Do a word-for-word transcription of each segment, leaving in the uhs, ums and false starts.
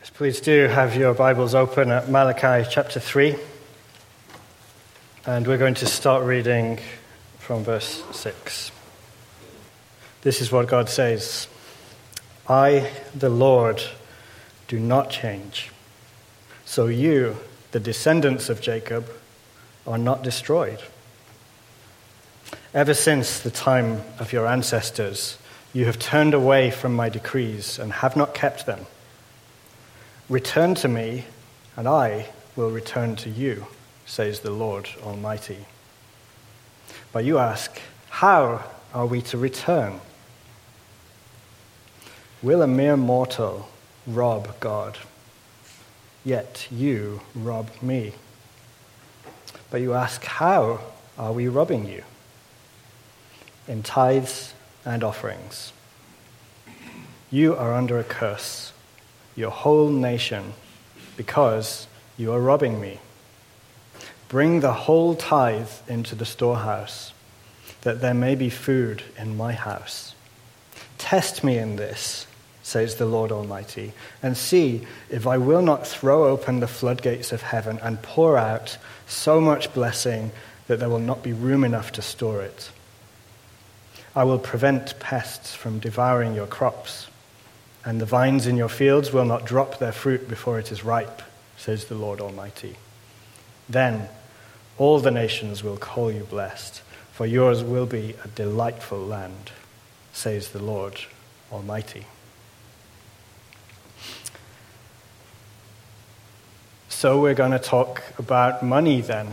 Please do have your Bibles open at Malachi chapter three. And we're going to start reading from verse six. This is what God says. I, the Lord, do not change. So you, the descendants of Jacob, are not destroyed. Ever since the time of your ancestors, you have turned away from my decrees and have not kept them. Return to me, and I will return to you, says the Lord Almighty. But you ask, how are we to return? Will a mere mortal rob God? Yet you rob me. But you ask, how are we robbing you? In tithes and offerings. You are under a curse, your whole nation, because you are robbing me. Bring the whole tithe into the storehouse, that there may be food in my house. Test me in this, says the Lord Almighty, and see if I will not throw open the floodgates of heaven and pour out so much blessing that there will not be room enough to store it. I will prevent pests from devouring your crops, and the vines in your fields will not drop their fruit before it is ripe, says the Lord Almighty. Then all the nations will call you blessed, for yours will be a delightful land, says the Lord Almighty. So we're going to talk about money then.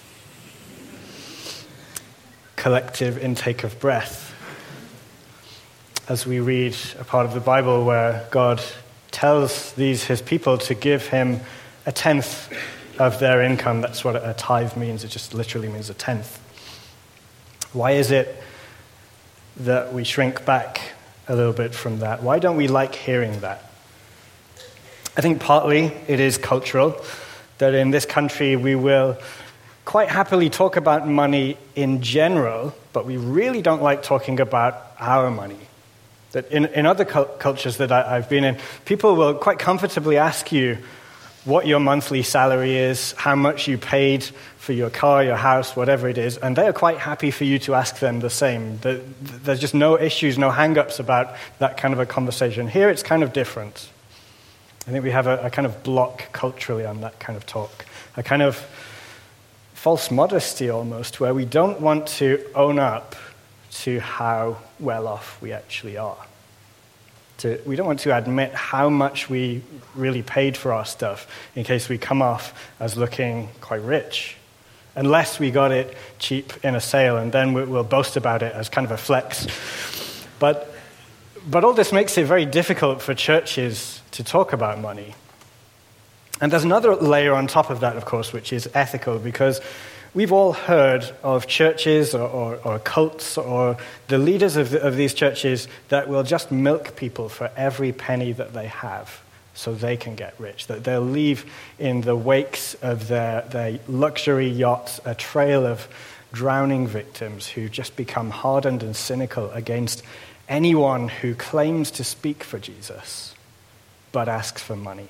Collective intake of breath. As we read a part of the Bible where God tells these his people to give him a tenth of their income. That's what a tithe means. It just literally means a tenth. Why is it that we shrink back a little bit from that? Why don't we like hearing that? I think partly it is cultural, that in this country we will quite happily talk about money in general, but we really don't like talking about our money. That in, in other cu- cultures that I, I've been in, people will quite comfortably ask you what your monthly salary is, how much you paid for your car, your house, whatever it is, and they are quite happy for you to ask them the same. The, there's just no issues, no hang-ups about that kind of a conversation. Here it's kind of different. I think we have a, a kind of block culturally on that kind of talk, a kind of false modesty almost, where we don't want to own up to how well off we actually are. To, we don't want to admit how much we really paid for our stuff in case we come off as looking quite rich, unless we got it cheap in a sale, and then we, we'll boast about it as kind of a flex. But, but all this makes it very difficult for churches to talk about money. And there's another layer on top of that, of course, which is ethical, because we've all heard of churches or, or, or cults or the leaders of, the, of these churches that will just milk people for every penny that they have so they can get rich, that they'll leave in the wakes of their, their luxury yachts a trail of drowning victims who just become hardened and cynical against anyone who claims to speak for Jesus but asks for money.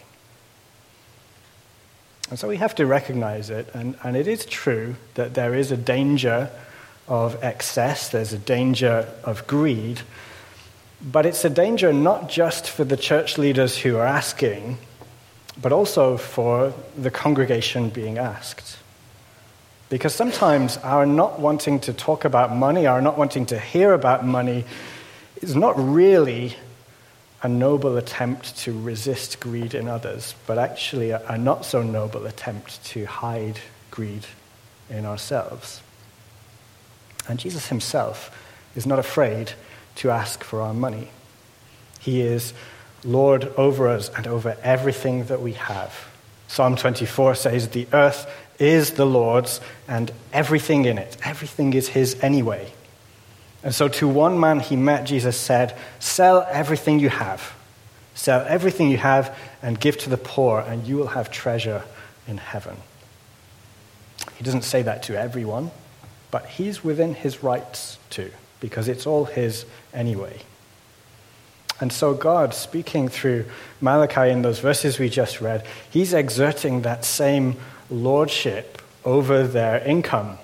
And so we have to recognize it, and, and it is true that there is a danger of excess, there's a danger of greed, but it's a danger not just for the church leaders who are asking, but also for the congregation being asked. Because sometimes our not wanting to talk about money, our not wanting to hear about money, is not really a noble attempt to resist greed in others, but actually a, a not so noble attempt to hide greed in ourselves. And Jesus himself is not afraid to ask for our money. He is Lord over us and over everything that we have. Psalm twenty-four says, the earth is the Lord's and everything in it. Everything is his anyway. And so to one man he met, Jesus said, sell everything you have. Sell everything you have and give to the poor, and you will have treasure in heaven. He doesn't say that to everyone, but he's within his rights to, because it's all his anyway. And so God, speaking through Malachi in those verses we just read, he's exerting that same lordship over their income.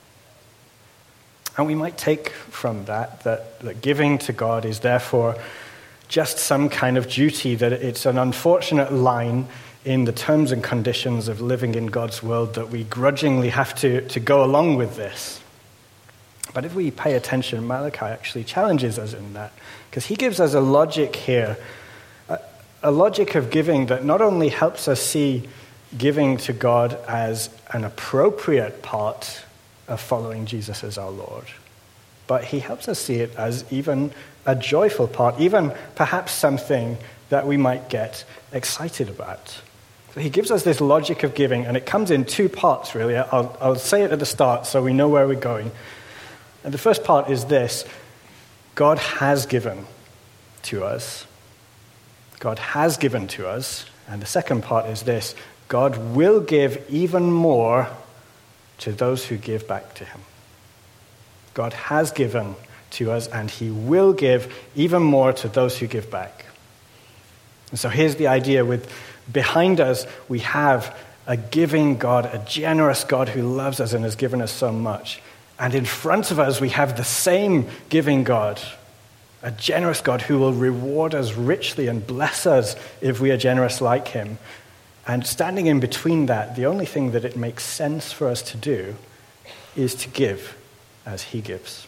And we might take from that, that that giving to God is therefore just some kind of duty, that it's an unfortunate line in the terms and conditions of living in God's world that we grudgingly have to, to go along with this. But if we pay attention, Malachi actually challenges us in that, because he gives us a logic here, a, a logic of giving that not only helps us see giving to God as an appropriate part of following Jesus as our Lord, but he helps us see it as even a joyful part, even perhaps something that we might get excited about. So he gives us this logic of giving, and it comes in two parts, really. I'll, I'll say it at the start so we know where we're going. And the first part is this: God has given to us. God has given to us. And the second part is this: God will give even more to those who give back to him. God has given to us, and he will give even more to those who give back. And so here's the idea: with behind us, we have a giving God, a generous God who loves us and has given us so much. And in front of us, we have the same giving God, a generous God who will reward us richly and bless us if we are generous like him. And standing in between that, the only thing that it makes sense for us to do is to give as he gives.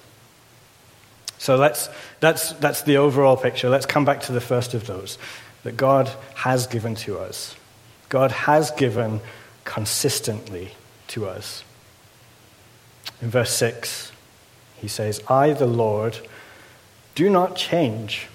So let's, that's, that's the overall picture. Let's come back to the first of those, that God has given to us. God has given consistently to us. In verse six, he says, I, the Lord, do not change.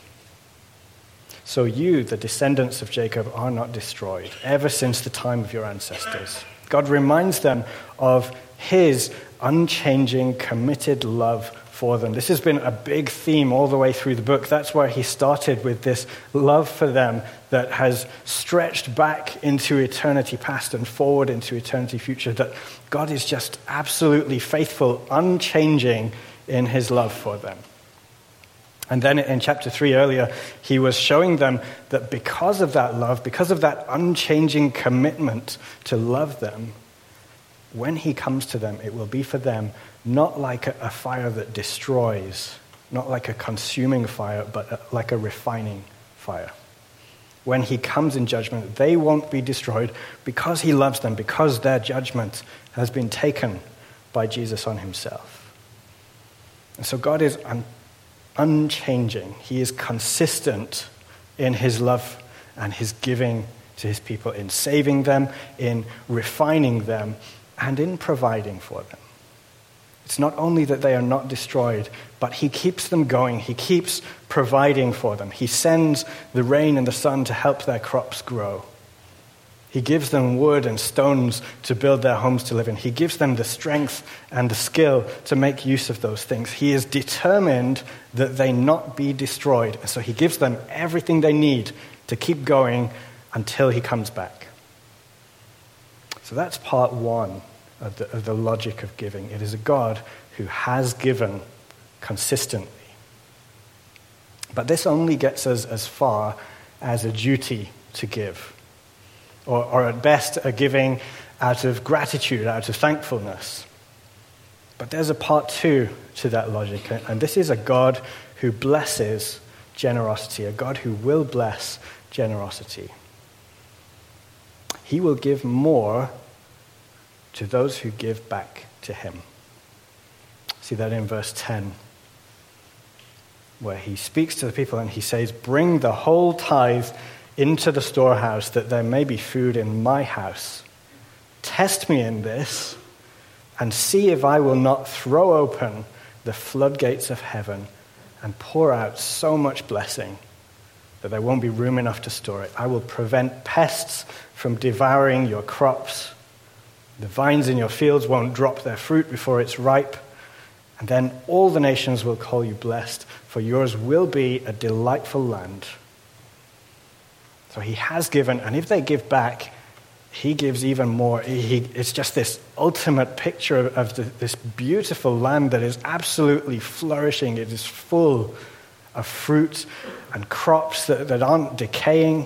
So you, the descendants of Jacob, are not destroyed, ever since the time of your ancestors. God reminds them of his unchanging, committed love for them. This has been a big theme all the way through the book. That's where he started, with this love for them that has stretched back into eternity past and forward into eternity future, that God is just absolutely faithful, unchanging in his love for them. And then in chapter three earlier, he was showing them that because of that love, because of that unchanging commitment to love them, when he comes to them, it will be for them not like a, a fire that destroys, not like a consuming fire, but a, like a refining fire. When he comes in judgment, they won't be destroyed because he loves them, because their judgment has been taken by Jesus on himself. And so God is un- unchanging. He is consistent in his love and his giving to his people, in saving them, in refining them, and in providing for them. It's not only that they are not destroyed, but he keeps them going. He keeps providing for them. He sends the rain and the sun to help their crops grow. He gives them wood and stones to build their homes to live in. He gives them the strength and the skill to make use of those things. He is determined that they not be destroyed. And so he gives them everything they need to keep going until he comes back. So that's part one of the, of the logic of giving. It is a God who has given consistently. But this only gets us as far as a duty to give. Or, or at best, a giving out of gratitude, out of thankfulness. But there's a part two to that logic, and this is a God who blesses generosity, a God who will bless generosity. He will give more to those who give back to him. See that in verse ten, where he speaks to the people and he says, bring the whole tithe into the storehouse, that there may be food in my house. Test me in this, and see if I will not throw open the floodgates of heaven and pour out so much blessing that there won't be room enough to store it. I will prevent pests from devouring your crops. The vines in your fields won't drop their fruit before it's ripe. And then all the nations will call you blessed, for yours will be a delightful land. So he has given, and if they give back, he gives even more. He, it's just this ultimate picture of the, this beautiful land that is absolutely flourishing. It is full of fruit and crops that, that aren't decaying.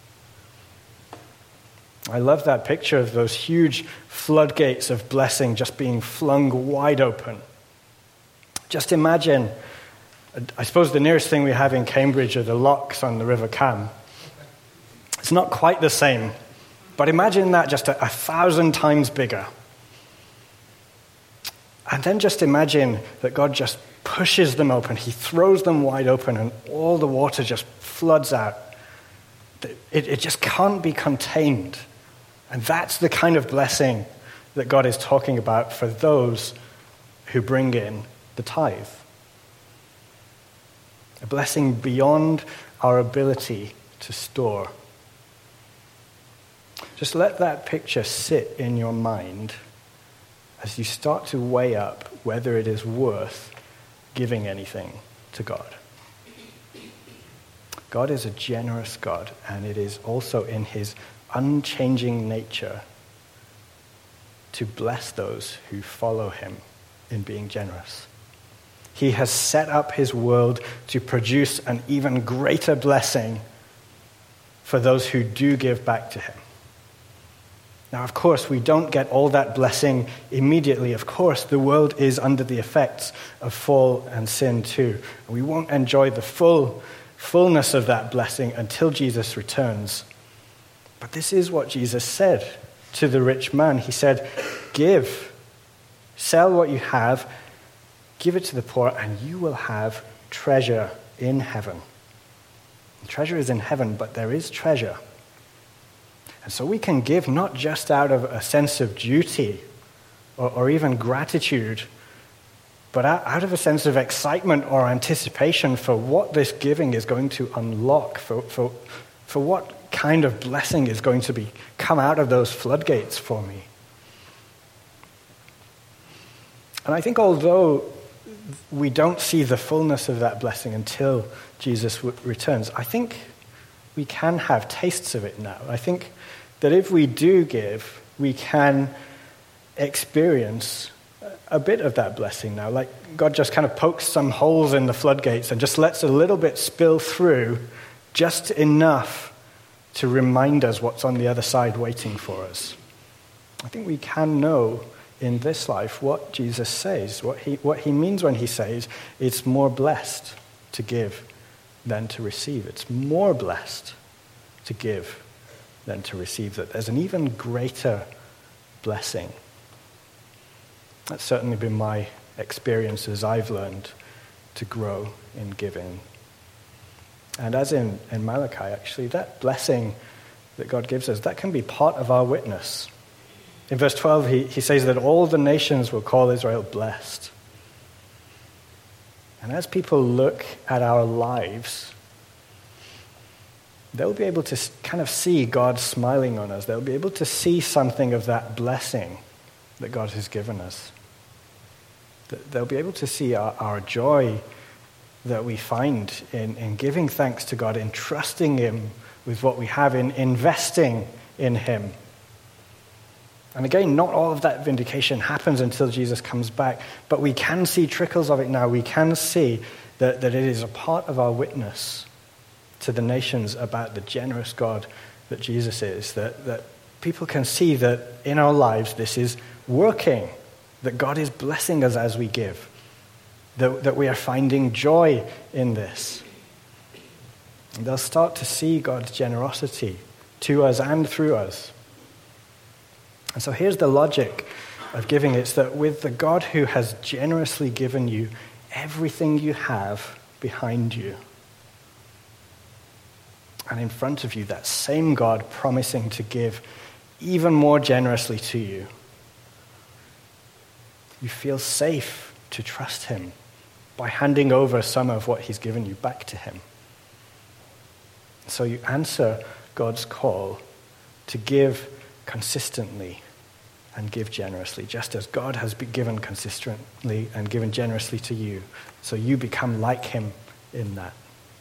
I love that picture of those huge floodgates of blessing just being flung wide open. Just imagine, I suppose the nearest thing we have in Cambridge are the locks on the River Cam. It's not quite the same, but imagine that just a, a thousand times bigger. And then just imagine that God just pushes them open. He throws them wide open and all the water just floods out. It, it just can't be contained. And that's the kind of blessing that God is talking about for those who bring in the tithe. A blessing beyond our ability to store. Just let that picture sit in your mind as you start to weigh up whether it is worth giving anything to God. God is a generous God, and it is also in his unchanging nature to bless those who follow him in being generous. He has set up his world to produce an even greater blessing for those who do give back to him. Now, of course, we don't get all that blessing immediately. Of course, the world is under the effects of fall and sin too. We won't enjoy the full fullness of that blessing until Jesus returns. But this is what Jesus said to the rich man. He said, give, sell what you have, give it to the poor, and you will have treasure in heaven. Treasure is in heaven, but there is treasure. And so we can give not just out of a sense of duty or, or even gratitude, but out, out of a sense of excitement or anticipation for what this giving is going to unlock, for, for, for what kind of blessing is going to be come out of those floodgates for me. And I think although we don't see the fullness of that blessing until Jesus w- returns, I think we can have tastes of it now. I think that if we do give, we can experience a bit of that blessing now. Like God just kind of pokes some holes in the floodgates and just lets a little bit spill through, just enough to remind us what's on the other side waiting for us. I think we can know in this life what Jesus says, what he, what he means when he says it's more blessed to give than to receive. It's more blessed to give than to receive, that there's an even greater blessing. That's certainly been my experience as I've learned to grow in giving. And as in, in Malachi, actually, that blessing that God gives us, that can be part of our witness. In verse twelve, he, he says that all the nations will call Israel blessed. And as people look at our lives, they'll be able to kind of see God smiling on us. They'll be able to see something of that blessing that God has given us. They'll be able to see our, our joy that we find in, in giving thanks to God, in trusting him with what we have, in investing in him. And again, not all of that vindication happens until Jesus comes back, but we can see trickles of it now. We can see that, that it is a part of our witness to the nations about the generous God that Jesus is, that, that people can see that in our lives this is working, that God is blessing us as we give, that, that we are finding joy in this. And they'll start to see God's generosity to us and through us. And so here's the logic of giving. It's that with the God who has generously given you everything you have behind you, and in front of you, that same God promising to give even more generously to you, you feel safe to trust him by handing over some of what he's given you back to him. So you answer God's call to give consistently and give generously, just as God has been given consistently and given generously to you. So you become like him in that.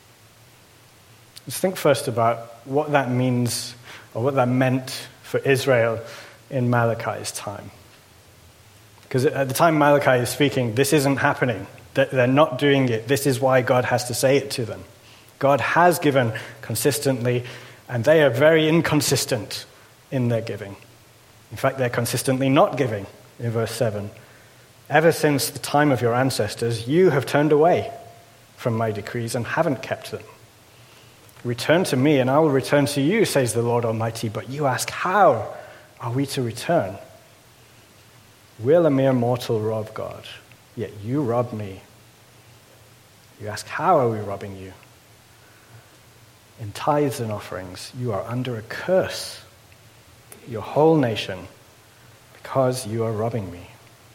Let's think first about what that means, or what that meant for Israel in Malachi's time. Because at the time Malachi is speaking, this isn't happening. They're not doing it. This is why God has to say it to them. God has given consistently, and they are very inconsistent in their giving. In fact, they're consistently not giving, in verse seven. Ever since the time of your ancestors, you have turned away from my decrees and haven't kept them. Return to me, and I will return to you, says the Lord Almighty. But you ask, how are we to return? Will a mere mortal rob God? Yet you rob me. You ask, how are we robbing you? In tithes and offerings, you are under a curse, your whole nation, because you are robbing me.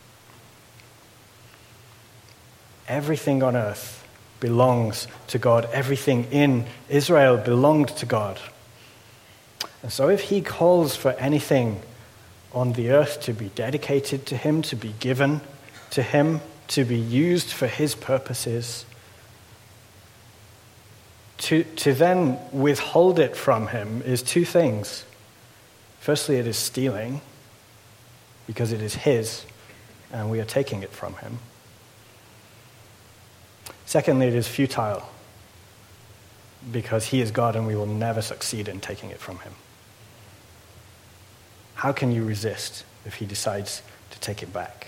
Everything on earth belongs to God. Everything in Israel belonged to God. And so if he calls for anything on the earth to be dedicated to him, to be given to him, to be used for his purposes, to, to then withhold it from him is two things. Firstly, it is stealing, because it is his, and we are taking it from him. Secondly, it is futile, because he is God and we will never succeed in taking it from him. How can you resist if he decides to take it back?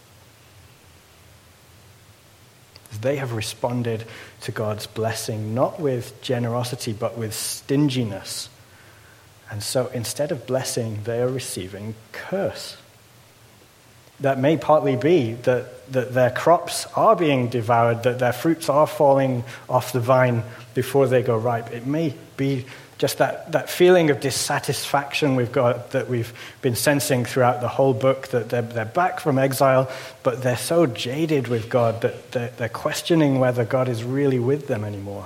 They have responded to God's blessing not with generosity but with stinginess. And so instead of blessing, they are receiving curse. That may partly be that, that their crops are being devoured, that their fruits are falling off the vine before they go ripe. It may be just that, that feeling of dissatisfaction with God that we've been sensing throughout the whole book, that they're, they're back from exile, but they're so jaded with God that they're, they're questioning whether God is really with them anymore.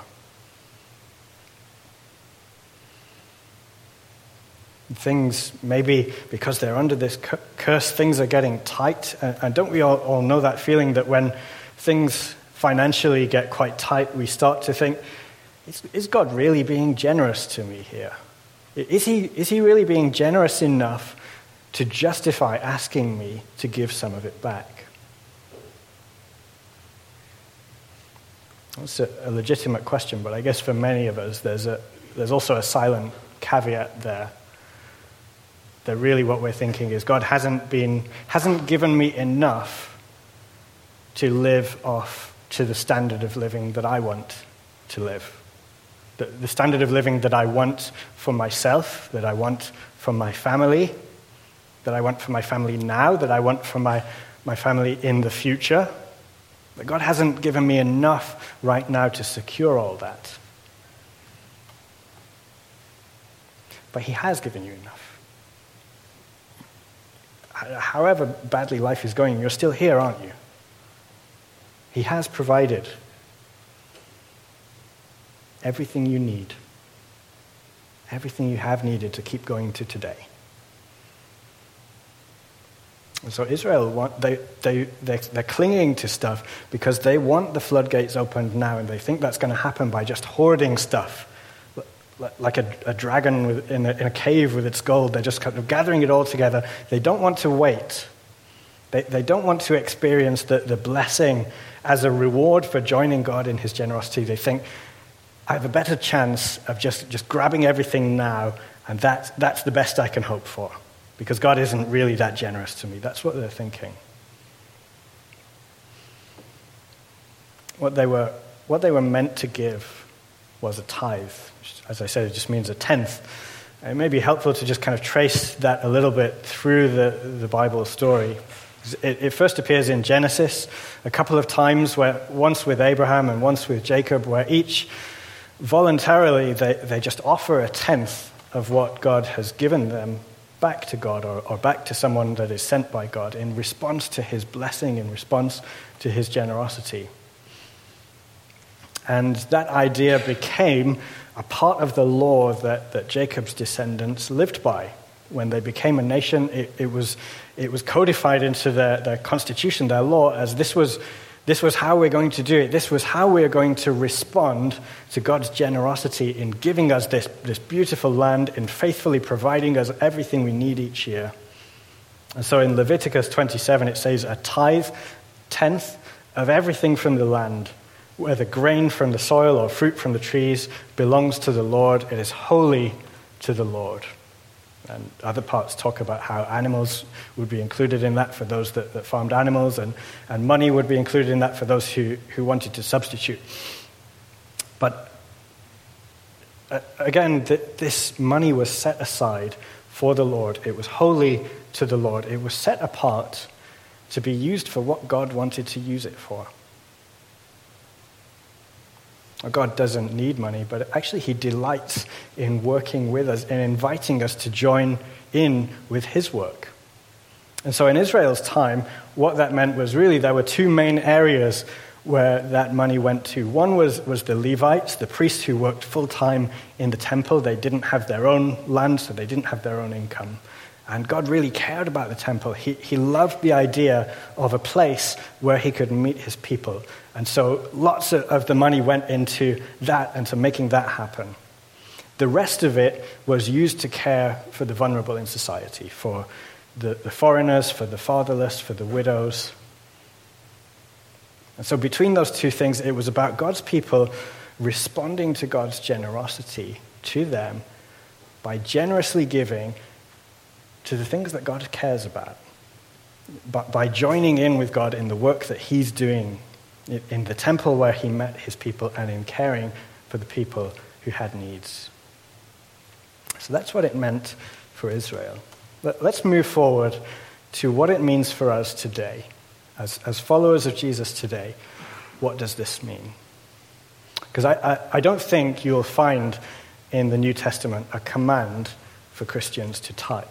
Things, maybe because they're under this curse, things are getting tight. And don't we all, all know that feeling that when things financially get quite tight, we start to think, is, is God really being generous to me here? Is he, is he really being generous enough to justify asking me to give some of it back? That's a, a legitimate question, but I guess for many of us, there's a there's also a silent caveat there. That really what we're thinking is God hasn't been hasn't given me enough to live off to the standard of living that I want to live. The, the standard of living that I want for myself, that I want for my family, that I want for my family now, that I want for my, my family in the future. But God hasn't given me enough right now to secure all that. But he has given you enough. However badly life is going, you're still here, aren't you? He has provided everything you need, everything you have needed to keep going to today. And so Israel, want, they, they, they're, they're clinging to stuff because they want the floodgates opened now, and they think that's going to happen by just hoarding stuff. Like a, a dragon with, in, a, in a cave with its gold. They're just kind of gathering it all together. They don't want to wait. They, they don't want to experience the, the blessing as a reward for joining God in his generosity. They think, I have a better chance of just, just grabbing everything now, and that's, that's the best I can hope for, because God isn't really that generous to me. That's what they're thinking. What they were, what they were meant to give was a tithe. As I said, it just means a tenth. It may be helpful to just kind of trace that a little bit through the, the Bible story. It, it first appears in Genesis a couple of times, where once with Abraham and once with Jacob, where each voluntarily they, they just offer a tenth of what God has given them back to God, or, or back to someone that is sent by God in response to his blessing, in response to his generosity. And that idea became a part of the law that, that Jacob's descendants lived by. When they became a nation, it, it was it was codified into their, their constitution, their law, as this was this was how we're going to do it. This was how we're going to respond to God's generosity in giving us this, this beautiful land, in faithfully providing us everything we need each year. And so in Leviticus twenty-seven, it says a tithe, tenth of everything from the land, whether grain from the soil or fruit from the trees, belongs to the Lord. It is holy to the Lord. And other parts talk about how animals would be included in that for those that, that farmed animals, and, and money would be included in that for those who, who wanted to substitute. But uh, again, th- this money was set aside for the Lord. It was holy to the Lord. It was set apart to be used for what God wanted to use it for. God doesn't need money, but actually he delights in working with us and inviting us to join in with his work. And so in Israel's time, what that meant was really there were two main areas where that money went to. One was, was the Levites, the priests who worked full-time in the temple. They didn't have their own land, so they didn't have their own income. And God really cared about the temple. He, he loved the idea of a place where he could meet his people. And so lots of, of the money went into that and to making that happen. The rest of it was used to care for the vulnerable in society, for the, the foreigners, for the fatherless, for the widows. And so between those two things, it was about God's people responding to God's generosity to them by generously giving to the things that God cares about, but by joining in with God in the work that he's doing in the temple where he met his people and in caring for the people who had needs. So that's what it meant for Israel. Let's move forward to what it means for us today. As, as followers of Jesus today, what does this mean? Because I, I, I don't think you'll find in the New Testament a command for Christians to tithe.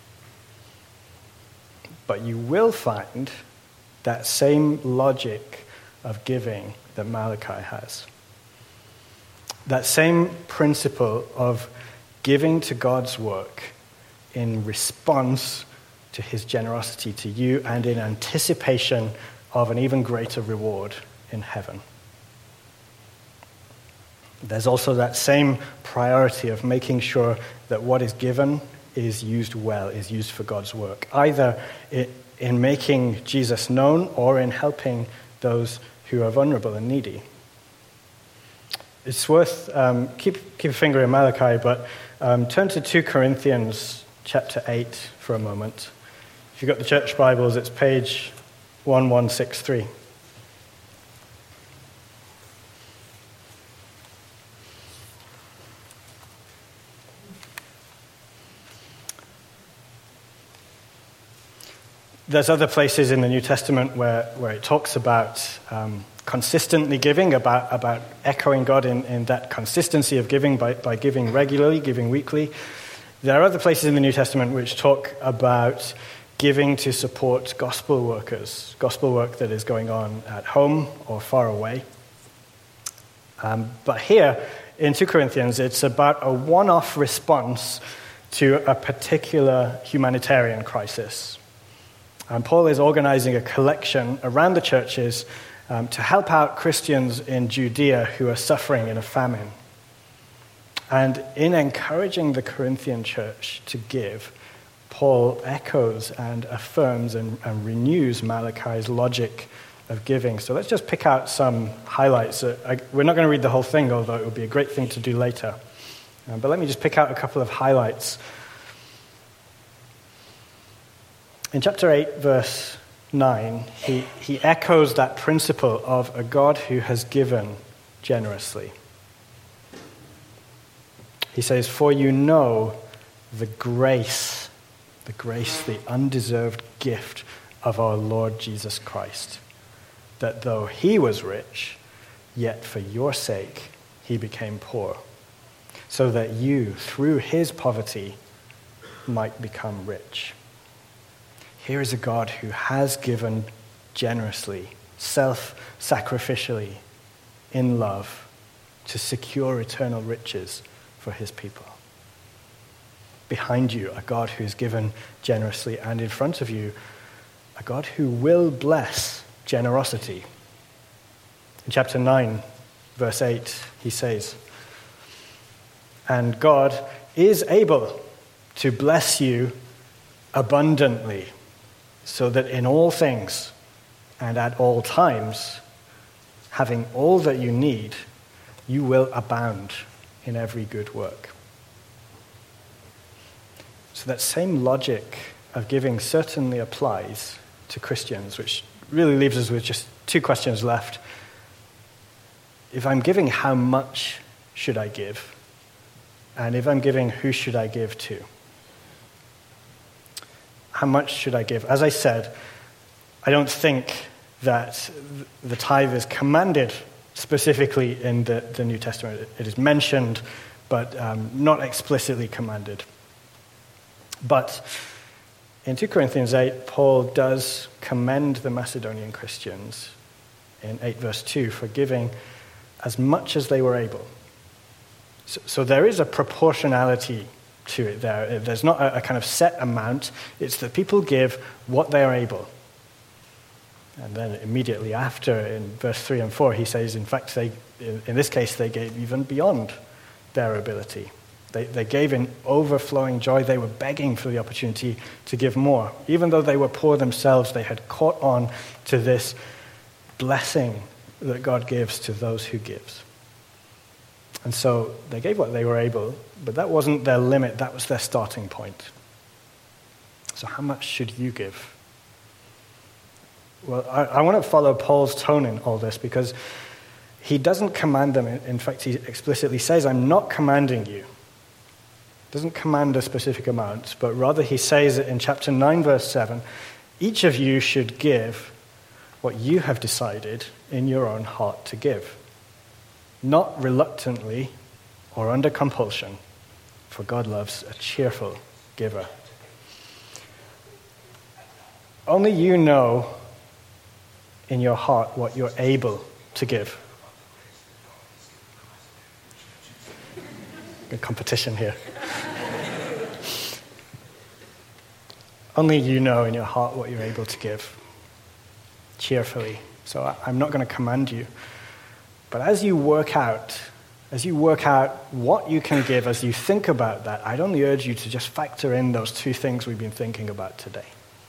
But you will find that same logic of giving that Malachi has. That same principle of giving to God's work in response to his generosity to you and in anticipation of an even greater reward in heaven. There's also that same priority of making sure that what is given is used well, is used for God's work, either in making Jesus known or in helping those who are vulnerable and needy. It's worth, um, keep, keep a finger in Malachi, but um, turn to Second Corinthians chapter eight for a moment. If you've got the church Bibles, it's page eleven sixty-three. There's other places in the New Testament where, where it talks about um, consistently giving, about, about echoing God in, in that consistency of giving by, by giving regularly, giving weekly. There are other places in the New Testament which talk about giving to support gospel workers, gospel work that is going on at home or far away. Um, but here in Second Corinthians, it's about a one-off response to a particular humanitarian crisis. And Paul is organizing a collection around the churches um, to help out Christians in Judea who are suffering in a famine. And in encouraging the Corinthian church to give, Paul echoes and affirms and, and renews Malachi's logic of giving. So let's just pick out some highlights. Uh, I, we're not going to read the whole thing, although it would be a great thing to do later. Um, but let me just pick out a couple of highlights. In chapter eight, verse nine, he, he echoes that principle of a God who has given generously. He says, "For you know the grace, the grace, the undeserved gift of our Lord Jesus Christ, that though he was rich, yet for your sake he became poor, so that you, through his poverty, might become rich." Here is a God who has given generously, self-sacrificially, in love, to secure eternal riches for his people. Behind you, a God who has given generously, and in front of you, a God who will bless generosity. In chapter nine, verse eight, he says, "And God is able to bless you abundantly, so that in all things, and at all times, having all that you need, you will abound in every good work. So that same logic of giving certainly applies to Christians, which really leaves us with just two questions left. If I'm giving, how much should I give? And if I'm giving, who should I give to? How much should I give? As I said, I don't think that the tithe is commanded specifically in the, the New Testament. It is mentioned, but um, not explicitly commanded. But in Second Corinthians eight, Paul does commend the Macedonian Christians in eight verse two for giving as much as they were able. So, so there is a proportionality to it there. There's not a, a kind of set amount. It's that people give what they are able. And then immediately after, in verse three and four, he says, in fact, they, in, in this case, they gave even beyond their ability. They, they gave in overflowing joy. They were begging for the opportunity to give more. Even though they were poor themselves, they had caught on to this blessing that God gives to those who gives. And so they gave what they were able, but that wasn't their limit. That was their starting point. So how much should you give? Well, I, I want to follow Paul's tone in all this because he doesn't command them. In fact, he explicitly says, I'm not commanding you. He doesn't command a specific amount, but rather he says it in chapter nine, verse seven, each of you should give what you have decided in your own heart to give, not reluctantly or under compulsion, for God loves a cheerful giver. Only you know in your heart what you're able to give. Good competition here. Only you know in your heart what you're able to give cheerfully. So I'm not going to command you. But as you work out, as you work out what you can give, as you think about that, I'd only urge you to just factor in those two things we've been thinking about today.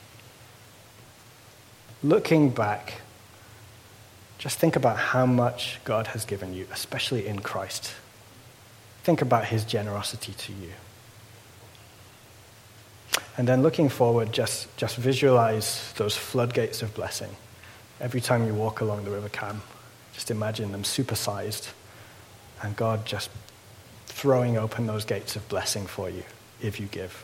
Looking back, just think about how much God has given you, especially in Christ. Think about his generosity to you. And then looking forward, just, just visualize those floodgates of blessing. Every time you walk along the River Cam, just imagine them supersized and God just throwing open those gates of blessing for you if you give.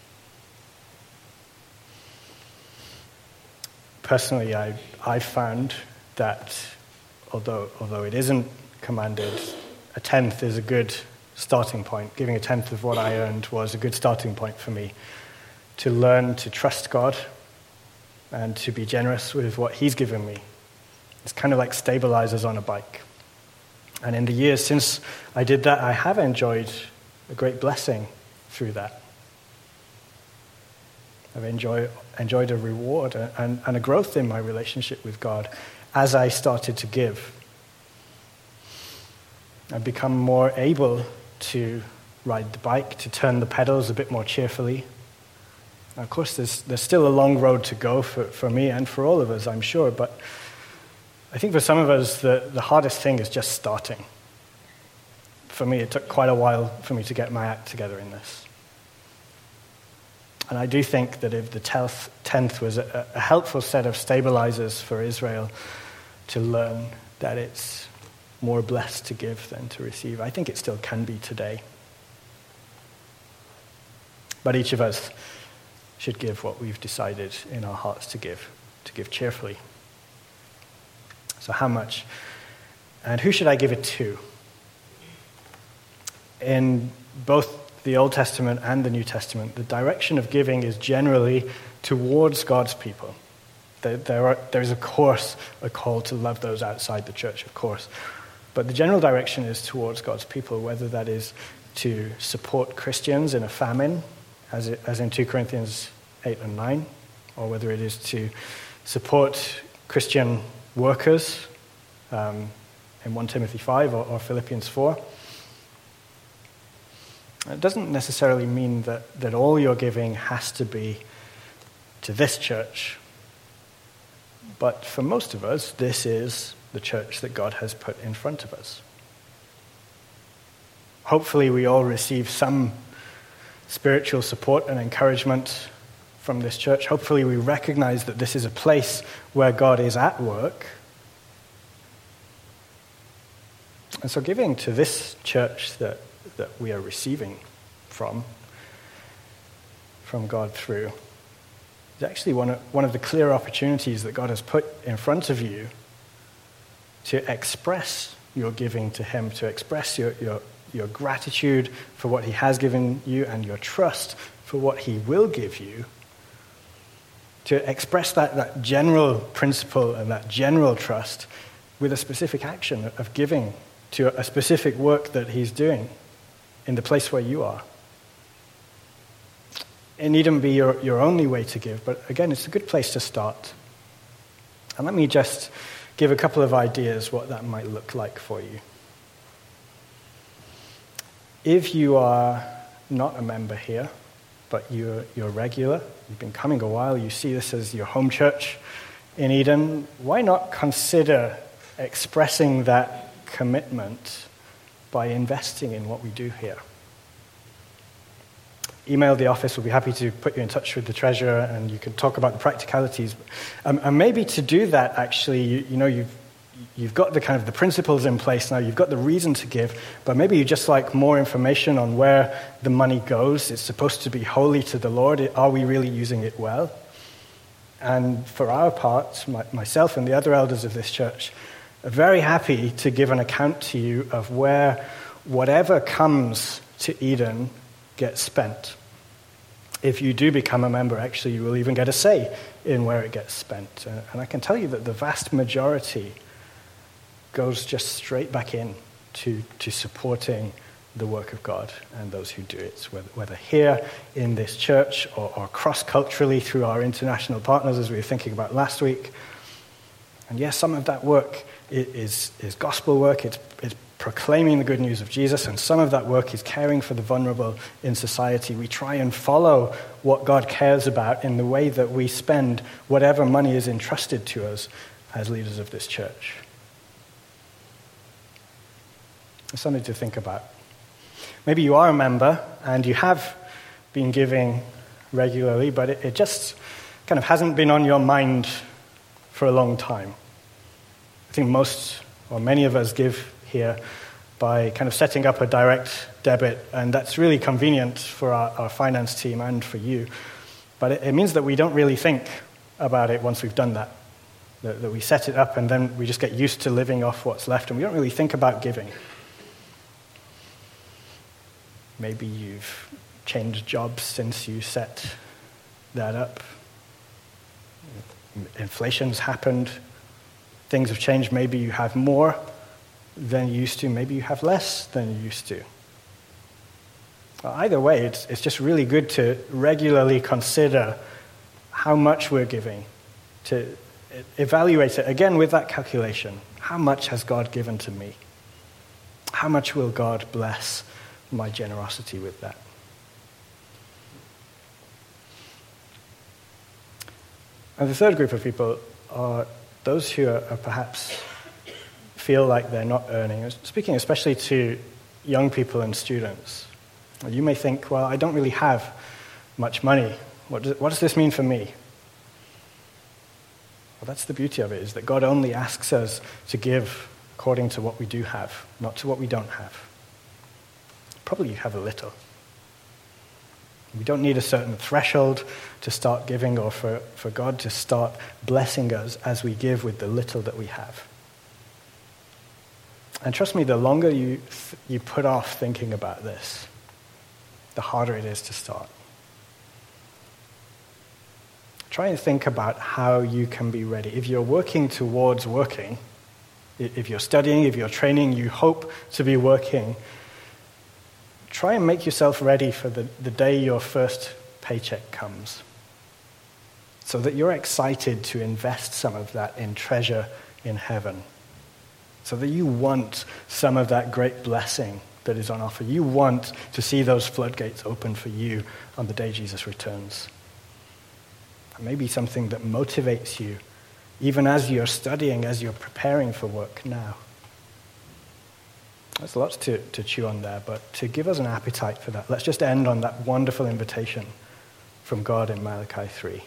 Personally, I I found that although although it isn't commanded, a tenth is a good starting point. Giving a tenth of what I earned was a good starting point for me to learn to trust God and to be generous with what he's given me. It's kind of like stabilizers on a bike. And in the years since I did that, I have enjoyed a great blessing through that. I've enjoyed, enjoyed a reward and, and a growth in my relationship with God as I started to give. I've become more able to ride the bike, to turn the pedals a bit more cheerfully. Of course, there's, there's still a long road to go for, for me and for all of us, I'm sure, but I think for some of us, the, the hardest thing is just starting. For me, it took quite a while for me to get my act together in this. And I do think that if the tenth, tenth was a, a helpful set of stabilizers for Israel to learn that it's more blessed to give than to receive, I think it still can be today. But each of us should give what we've decided in our hearts to give, to give cheerfully. So how much? And who should I give it to? In both the Old Testament and the New Testament, the direction of giving is generally towards God's people. There, there, are, there is, of course, a call to love those outside the church, of course. But the general direction is towards God's people, whether that is to support Christians in a famine, as, it, as in Second Corinthians eight and nine, or whether it is to support Christian workers um, in First Timothy five or, or Philippians four. It doesn't necessarily mean that, that all your giving has to be to this church, But for most of us, this is the church that God has put in front of us. Hopefully we all receive some spiritual support and encouragement from this church. Hopefully we recognize that this is a place where God is at work. And so giving to this church that, that we are receiving from, from God through, is actually one of, one of the clear opportunities that God has put in front of you to express your giving to him, to express your, your, your gratitude for what he has given you and your trust for what he will give you, to express that, that general principle and that general trust with a specific action of giving to a specific work that he's doing in the place where you are. It needn't be your, your only way to give, but again, it's a good place to start. And let me just give a couple of ideas what that might look like for you. If you are not a member here, but you're, you're regular, you've been coming a while, you see this as your home church in Eden, why not consider expressing that commitment by investing in what we do here? Email the office. We'll be happy to put you in touch with the treasurer and you can talk about the practicalities. Um, and maybe to do that, actually, you, you know, you've You've got the kind of the principles in place now, you've got the reason to give, but maybe you just like more information on where the money goes. It's supposed to be holy to the Lord. Are we really using it well? And for our part, my, myself and the other elders of this church are very happy to give an account to you of where whatever comes to Eden gets spent. If you do become a member, actually, you will even get a say in where it gets spent. Uh, and I can tell you that the vast majority goes just straight back in to, to supporting the work of God and those who do it, whether, whether here in this church or, or cross-culturally through our international partners, as we were thinking about last week. And yes, some of that work is, is gospel work, it's, it's proclaiming the good news of Jesus, and some of that work is caring for the vulnerable in society. We try and follow what God cares about in the way that we spend whatever money is entrusted to us as leaders of this church. It's something to think about. Maybe you are a member and you have been giving regularly, but it, it just kind of hasn't been on your mind for a long time. I think most or many of us give here by kind of setting up a direct debit, and that's really convenient for our, our finance team and for you. But it, it means that we don't really think about it once we've done that. that. That we set it up and then we just get used to living off what's left, and we don't really think about giving. Maybe you've changed jobs since you set that up. Inflation's happened. Things have changed. Maybe you have more than you used to. Maybe you have less than you used to. Well, either way, it's, it's just really good to regularly consider how much we're giving, to evaluate it again with that calculation. How much has God given to me? How much will God bless my generosity with that? And the third group of people are those who are, are perhaps feel like they're not earning. Speaking especially to young people and students. You may think, well, I don't really have much money. What does, what does this mean for me? Well, that's the beauty of it, is that God only asks us to give according to what we do have, not to what we don't have. Probably you have a little. We don't need a certain threshold to start giving or for, for God to start blessing us as we give with the little that we have. And trust me, the longer you th- you put off thinking about this, the harder it is to start. Try and think about how you can be ready. If you're working towards working, if you're studying, if you're training, you hope to be working, try and make yourself ready for the, the day your first paycheck comes, so that you're excited to invest some of that in treasure in heaven, so that you want some of that great blessing that is on offer. You want to see those floodgates open for you on the day Jesus returns. And maybe something that motivates you even as you're studying, as you're preparing for work now. There's lots to, to chew on there, but to give us an appetite for that, let's just end on that wonderful invitation from God in Malachi three.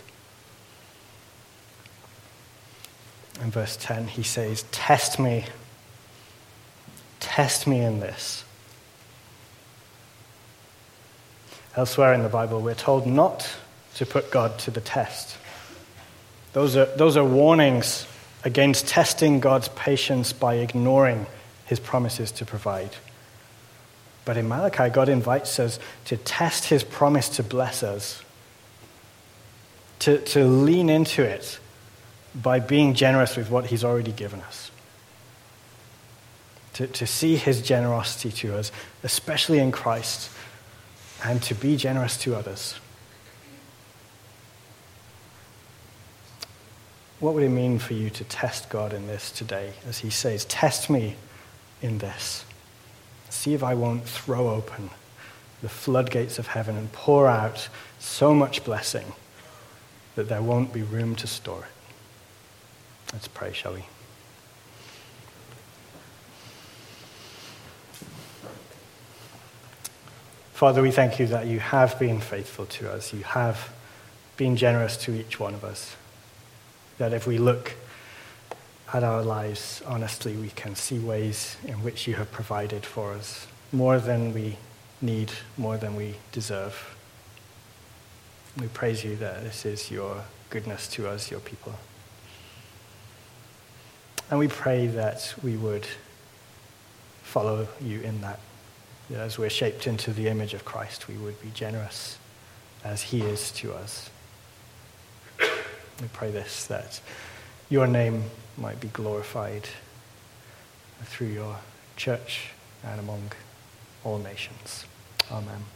In verse ten, he says, "Test me, test me in this." Elsewhere in the Bible, we're told not to put God to the test. Those are, those are warnings against testing God's patience by ignoring his promises to provide. But in Malachi, God invites us to test his promise to bless us, to, to lean into it by being generous with what he's already given us, to, to see his generosity to us, especially in Christ, and to be generous to others. What would it mean for you to test God in this today? As he says, test me in this. See if I won't throw open the floodgates of heaven and pour out so much blessing that there won't be room to store it. Let's pray, shall we? Father, we thank you that you have been faithful to us. You have been generous to each one of us. That if we look at our lives honestly, we can see ways in which you have provided for us more than we need, more than we deserve. We praise you that this is your goodness to us, your people. And we pray that we would follow you in that. That as we're shaped into the image of Christ, we would be generous as he is to us. We pray this, that your name might be glorified through your church and among all nations. Amen.